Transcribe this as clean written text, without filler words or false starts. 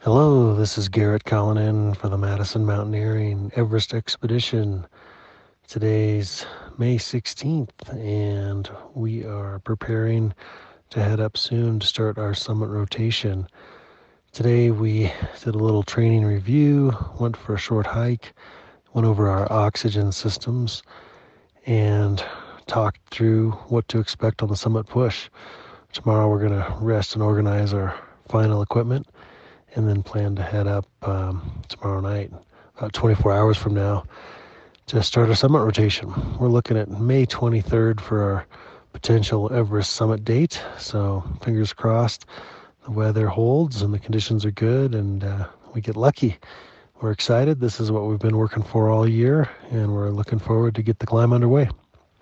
Hello, this is Garrett calling in for the Madison Mountaineering Everest Expedition. Today's May 16th, and we are preparing to head up soon to start our summit rotation. Today we did a little training review, went for a short hike, went over our oxygen systems, and talked through what to expect on the summit push. Tomorrow we're going to rest and organize our final equipment and then plan to head up tomorrow night, about 24 hours from now, to start our summit rotation. We're looking at May 23rd for our potential Everest summit date. So fingers crossed the weather holds and the conditions are good and we get lucky. We're excited. This is what we've been working for all year, and we're looking forward to get the climb underway.